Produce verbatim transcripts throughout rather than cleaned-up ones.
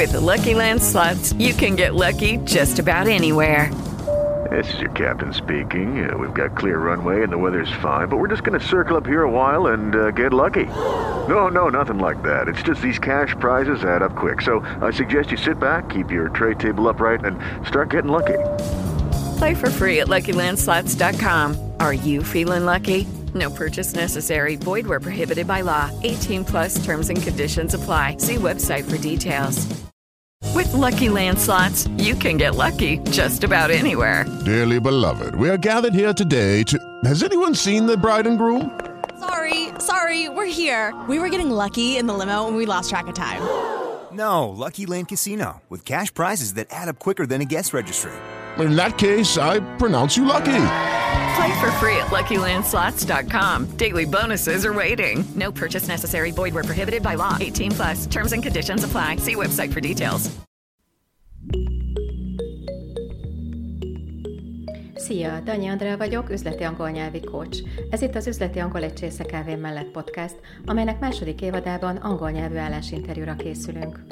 With the Lucky Land Slots, you can get lucky just about anywhere. This is your captain speaking. Uh, we've got clear runway and the weather's fine, but we're just going to circle up here a while and uh, get lucky. No, no, nothing like that. It's just these cash prizes add up quick. So I suggest you sit back, keep your tray table upright, and start getting lucky. Play for free at Lucky Land Slots dot com. Are you feeling lucky? No purchase necessary. Void where prohibited by law. eighteen plus terms and conditions apply. See website for details. With Lucky Land Slots, you can get lucky just about anywhere. Dearly beloved, we are gathered here today to... Has anyone seen the bride and groom? Sorry, sorry, we're here. We were getting lucky in the limo and we lost track of time. No, Lucky Land Casino, with cash prizes that add up quicker than a guest registry. In that case, I pronounce you lucky. Play for free at Lucky Land Slots dot com. Daily bonuses are waiting. No purchase necessary. Void where prohibited by law. eighteen plus. Terms and conditions apply. See website for details. Szia, Danyi Andrea vagyok, üzleti angol nyelvi coach. Ez itt az Üzleti Angol egy csésze kávé mellett podcast, amelynek második évadában angol nyelvű állásinterjúra készülünk.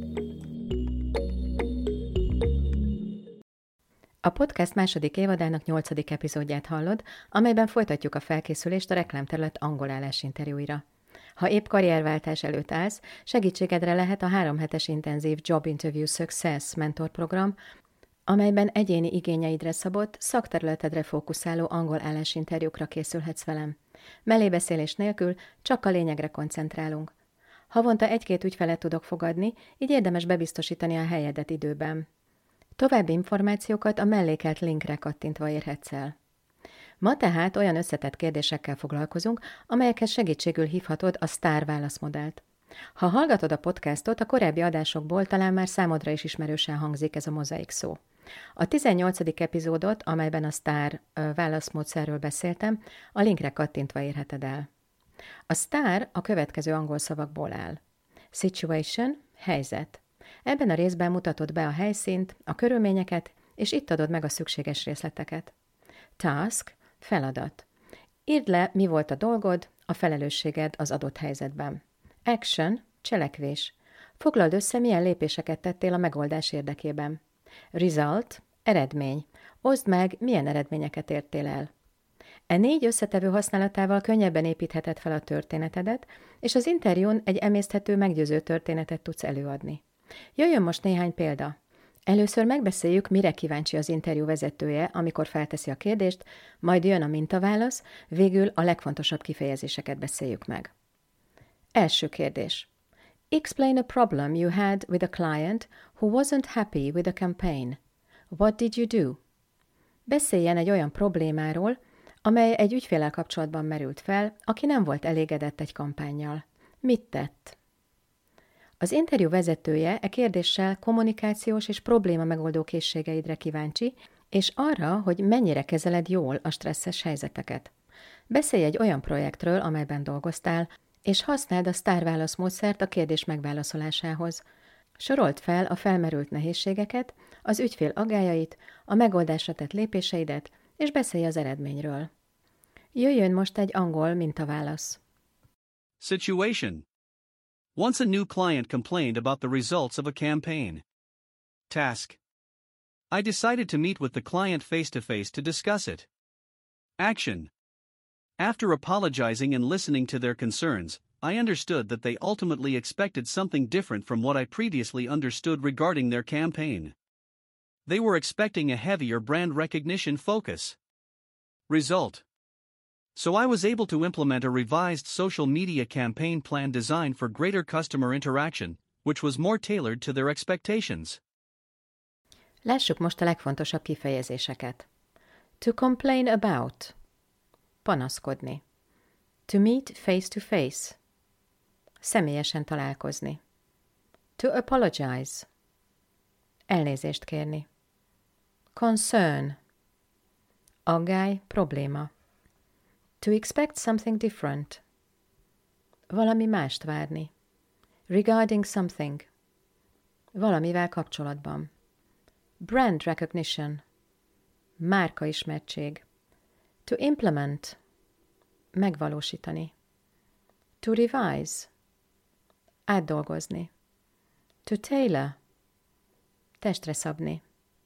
A podcast második évadának nyolcadik epizódját hallod, amelyben folytatjuk a felkészülést a reklámterület angol állásinterjúira. Ha épp karrierváltás előtt állsz, segítségedre lehet a három hetes intenzív Job Interview Success mentorprogram, amelyben egyéni igényeidre szabott, szakterületedre fókuszáló angol állásinterjúkra készülhetsz velem. Mellébeszélés nélkül csak a lényegre koncentrálunk. Havonta egy-két ügyfelet tudok fogadni, így érdemes bebiztosítani a helyedet időben. További információkat a mellékelt linkre kattintva érhetsz el. Ma tehát olyan összetett kérdésekkel foglalkozunk, amelyekhez segítségül hívhatod a STAR válaszmodellt. Ha hallgatod a podcastot, a korábbi adásokból talán már számodra is ismerősen hangzik ez a mozaik szó. A tizennyolcadik epizódot, amelyben a STAR válaszmódszerről beszéltem, a linkre kattintva érheted el. A STAR a következő angol szavakból áll. Situation, helyzet. Ebben a részben mutatod be a helyszínt, a körülményeket, és itt adod meg a szükséges részleteket. Task, feladat. Írd le, mi volt a dolgod, a felelősséged az adott helyzetben. Action, cselekvés. Foglald össze, milyen lépéseket tettél a megoldás érdekében. Result, eredmény. Oszd meg, milyen eredményeket értél el. E négy összetevő használatával könnyebben építheted fel a történetedet, és az interjún egy emészthető, meggyőző történetet tudsz előadni. Jöjjön most néhány példa. Először megbeszéljük, mire kíváncsi az interjú vezetője, amikor felteszi a kérdést, majd jön a mintaválasz, végül a legfontosabb kifejezéseket beszéljük meg. Első kérdés. Explain a problem you had with a client who wasn't happy with the campaign. What did you do? Beszéljen egy olyan problémáról, amely egy ügyféllel kapcsolatban merült fel, aki nem volt elégedett egy kampánnyal. Mit tett? Az interjú vezetője e kérdéssel kommunikációs és probléma megoldó készségeidre kíváncsi, és arra, hogy mennyire kezeled jól a stresszes helyzeteket. Beszélj egy olyan projektről, amelyben dolgoztál, és használd a STAR válaszmódszert a kérdés megválaszolásához. Sorold fel a felmerült nehézségeket, az ügyfél aggályait, a megoldásra tett lépéseidet, és beszélj az eredményről. Jöjjön most egy angol mintaválasz. Situation. Once a new client complained about the results of a campaign. Task. I decided to meet with the client face-to-face to discuss it. Action. After apologizing and listening to their concerns, I understood that they ultimately expected something different from what I previously understood regarding their campaign. They were expecting a heavier brand recognition focus. Result. So I was able to implement a revised social media campaign plan designed for greater customer interaction, which was more tailored to their expectations. Lássuk most a legfontosabb kifejezéseket. To complain about. Panaszkodni. To meet face to face. Személyesen találkozni. To apologize. Elnézést kérni. Concern. Aggály, probléma. To expect something different. Valami mást várni. Regarding something. Valamivel kapcsolatban. Brand recognition. Márkaismertség. To implement. Megvalósítani. To revise. Átdolgozni. To tailor. Testre szabni.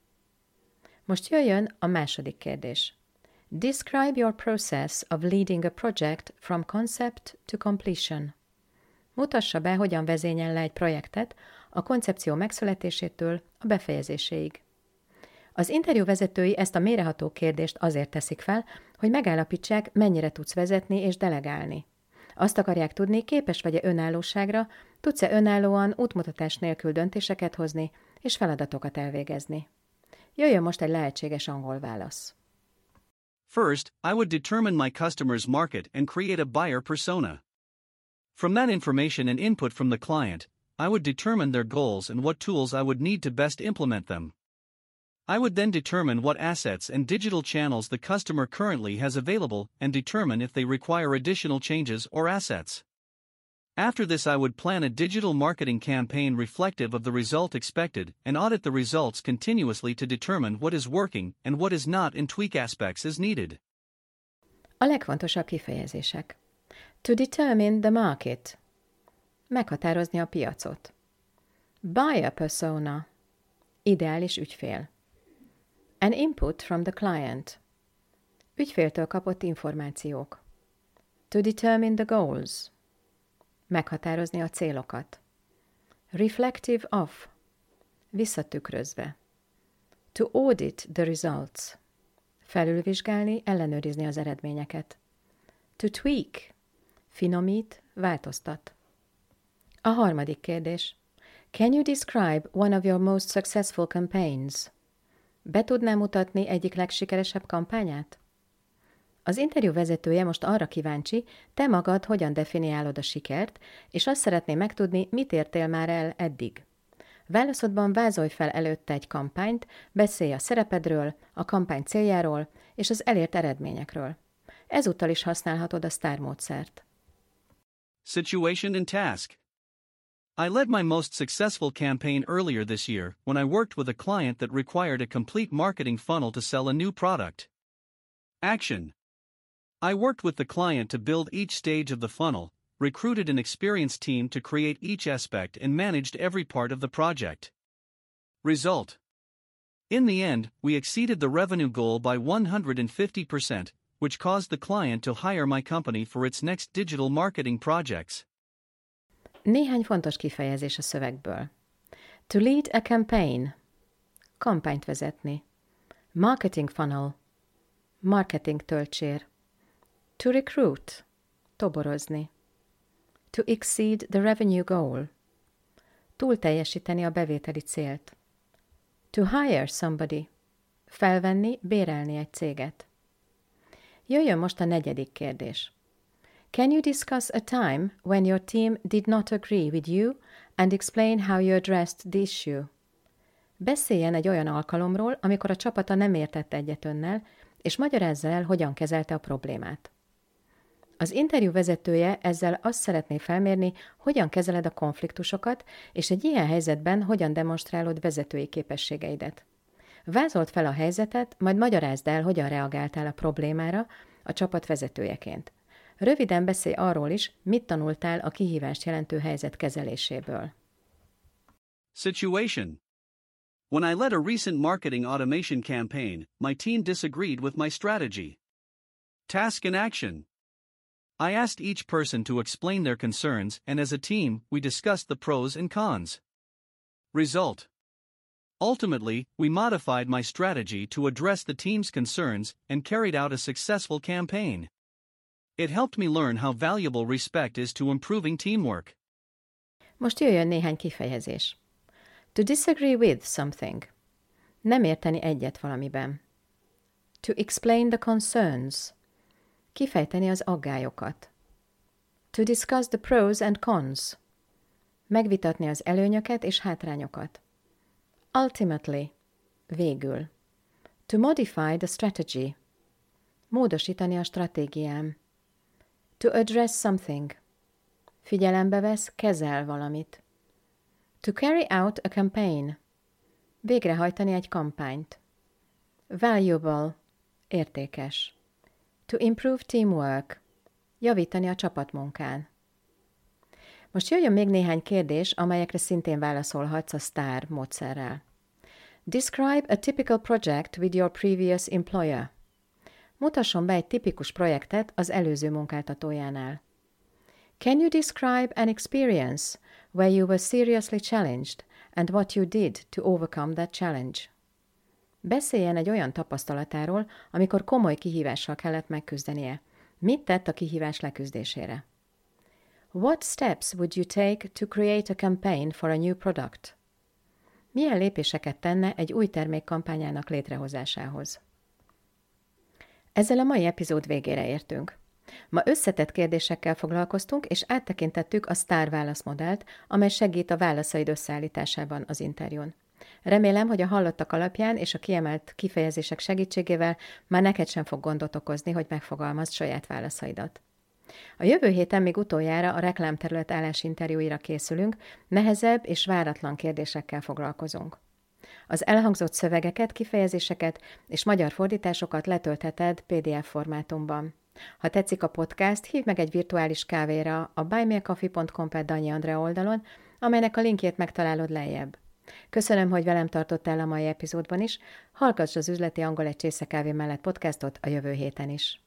Most jöjjön a második kérdés. Describe your process of leading a project from concept to completion. Mutassa be, hogyan vezényel le egy projektet a koncepció megszületésétől a befejezéséig. Az interjú vezetői ezt a mélyreható kérdést azért teszik fel, hogy megállapítsák, mennyire tudsz vezetni és delegálni. Azt akarják tudni, képes vagy-e önállóságra, tudsz-e önállóan útmutatás nélkül döntéseket hozni és feladatokat elvégezni. Jöjjön most egy lehetséges angol válasz. First, I would determine my customer's market and create a buyer persona. From that information and input from the client, I would determine their goals and what tools I would need to best implement them. I would then determine what assets and digital channels the customer currently has available and determine if they require additional changes or assets. After this, I would plan a digital marketing campaign reflective of the result expected and audit the results continuously to determine what is working and what is not and tweak aspects as needed. A legfontosabb kifejezések. To determine the market. Meghatározni a piacot. Buyer persona. Ideális ügyfél. An input from the client. Ügyféltől kapott információk. To determine the goals. Meghatározni a célokat. Reflective of. Visszatükrözve. To audit the results. Felülvizsgálni, ellenőrizni az eredményeket. To tweak. Finomít, változtat. A harmadik kérdés. Can you describe one of your most successful campaigns? Be tudná mutatni egyik legsikeresebb kampányát? Az interjú vezetője most arra kíváncsi, te magad hogyan definiálod a sikert, és azt szeretné megtudni, mit értél már el eddig. Válaszodban vázolj fel előtte egy kampányt, beszélj a szerepedről, a kampány céljáról és az elért eredményekről. Ezúttal is használhatod a STAR módszert. Situation and task. I led my most successful campaign earlier this year when I worked with a client that required a complete marketing funnel to sell a new product. Action. I worked with the client to build each stage of the funnel, recruited an experienced team to create each aspect and managed every part of the project. Result. In the end, we exceeded the revenue goal by one hundred fifty percent, which caused the client to hire my company for its next digital marketing projects. Néhány fontos kifejezés a szövegből. To lead a campaign. Kampányt vezetni. Marketing funnel. Marketing töltsér. To recruit. Toborozni. To exceed the revenue goal. Túl teljesíteni a bevételi célt. To hire somebody. Felvenni, bérelni egy céget. Jöjjön most a negyedik kérdés. Can you discuss a time when your team did not agree with you and explain how you addressed the issue? Beszéljen egy olyan alkalomról, amikor a csapata nem értett egyet önnel, és magyarázza el, hogyan kezelte a problémát. Az interjú vezetője ezzel azt szeretné felmérni, hogyan kezeled a konfliktusokat, és egy ilyen helyzetben hogyan demonstrálod vezetői képességeidet. Vázold fel a helyzetet, majd magyarázd el, hogyan reagáltál a problémára a csapat vezetőjeként. Röviden beszélj arról is, mit tanultál a kihívást jelentő helyzet kezeléséből. Situation. When I led a recent marketing automation campaign, my team disagreed with my strategy. Task and action. I asked each person to explain their concerns, and as a team, we discussed the pros and cons. Result. Ultimately, we modified my strategy to address the team's concerns and carried out a successful campaign. It helped me learn how valuable respect is to improving teamwork. Most jöjjön néhány kifejezés. To disagree with something. Nem érteni egyet valamiben. To explain the concerns. Kifejteni az aggályokat. To discuss the pros and cons. Megvitatni az előnyöket és hátrányokat. Ultimately. Végül. To modify the strategy. Módosítani a stratégiám. To address something. Figyelembe vesz, kezel valamit. To carry out a campaign. Végrehajtani egy kampányt. Valuable. Értékes. To improve teamwork. Javítani a csapatmunkán. Most jöjjön még néhány kérdés, amelyekre szintén válaszolhatsz a STAR módszerrel. Describe a typical project with your previous employer. Mutasson be egy tipikus projektet az előző munkáltatójánál. Can you describe an experience where you were seriously challenged and what you did to overcome that challenge? Beszéljen egy olyan tapasztalatáról, amikor komoly kihívással kellett megküzdenie. Mit tett a kihívás leküzdésére? What steps would you take to create a campaign for a new product? Milyen lépéseket tenne egy új termék kampányának létrehozásához? Ezzel a mai epizód végére értünk. Ma összetett kérdésekkel foglalkoztunk, és áttekintettük a sztár válaszmodellt, amely segít a válaszaid összeállításában az interjún. Remélem, hogy a hallottak alapján és a kiemelt kifejezések segítségével már neked sem fog gondot okozni, hogy megfogalmazd saját válaszaidat. A jövő héten még utoljára a reklámterület állásinterjúira készülünk, nehezebb és váratlan kérdésekkel foglalkozunk. Az elhangzott szövegeket, kifejezéseket és magyar fordításokat letöltheted pé dé ef formátumban. Ha tetszik a podcast, hívd meg egy virtuális kávéra a buymeacoffee pont com per Danyi Andrea oldalon, amelynek a linkjét megtalálod lejjebb. Köszönöm, hogy velem tartottál a mai epizódban is, hallgass az Üzleti Angol egy csésze kávé mellett podcastot a jövő héten is.